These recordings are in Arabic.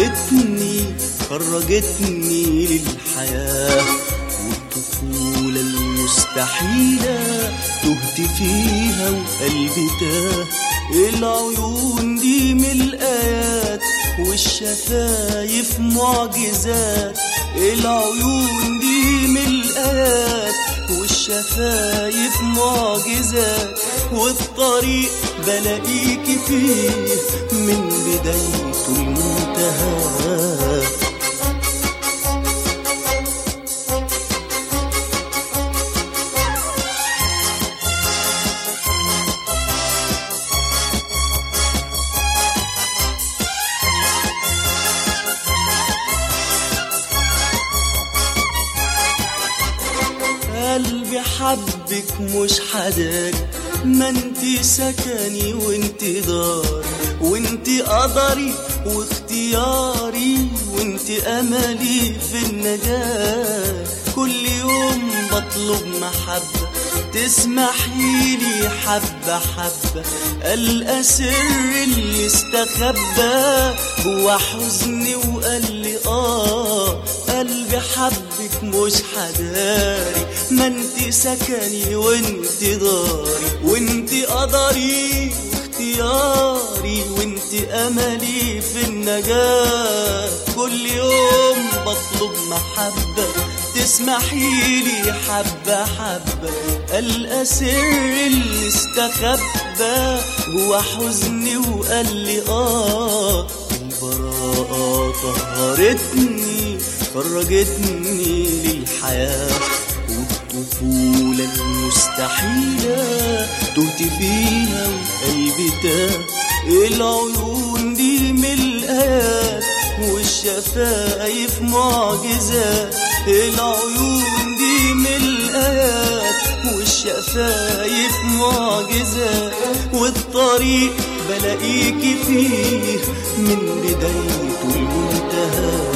خرجتني للحياة، والطفولة المستحيلة تهت فيها وقلبي تاه. العيون دي من الآيات والشفايف معجزات، العيون دي من الآيات والشفايف معجزات، والطريق بلاقيكي فيه من بدايته المنتهى. قلبي حبك مش حداك، ما انتي سكني وانتي داري، وانتي قدري واختياري، وانتي املي في النجاة. كل يوم بطلب محبة تسمحيلي حبة حبة، ألقى سر اللي استخبى جوا حزني وقال لي قلبي حبك مش حداري، ما انتي سكني وانتي داري، وانتي قدري واختياري، وانتي املي في النجاة. كل يوم بطلب محبة تسمحيلي حبة حبة، ألقى سر اللي استخبى جوا حزني وقال لي البراءة طهرتني خرجتني للحياة، والطفولة المستحيلة تهت فيها وقلبي تاه. العيون دي من الآيات والشفايف معجزات، العيون دي من الآيات والشفايف معجزات، والطريق بلاقيكي فيه من بدايته المنتهى.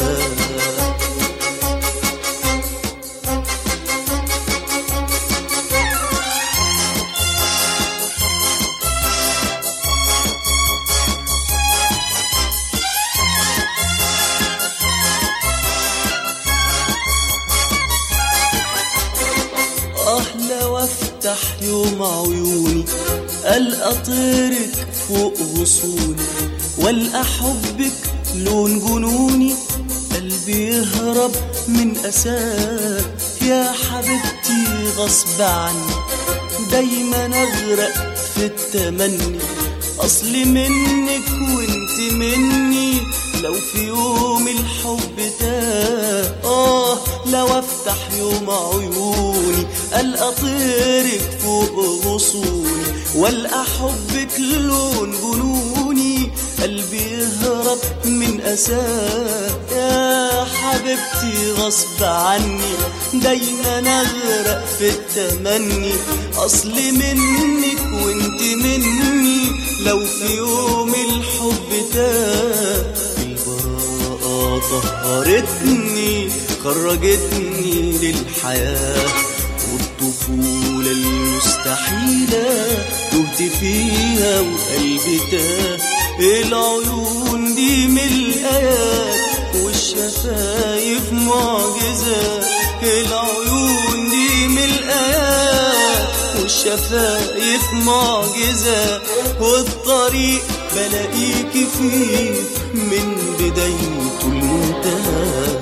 لو افتح يوم عيوني ألقى طيرك فوق غصوني، والقى حبك لون جنوني، قلبي يهرب من أساك يا حبيبتي غصب عني، دايما أغرق في التمني، أصلي منك وانت مني، لو في يوم الحب تاه. لو افتح يوم عيوني ألقى طيرك فوق غصوني، والقى حبك لون جنوني، قلبي يهرب من أساك يا حبيبتي غصب عني، دايما أغرق في التمني، أصلي منك وانت مني، لو في يوم الحب تاه. البراءة طهرتني خرجتني للحياة، والطفولة المستحيلة تهت فيها وقلبي تاه. العيون دي من الآيات والشفايف معجزات، العيون دي من الآيات والشفايف معجزات، والطريق بلاقيكي فيه من بدايته المنتهى.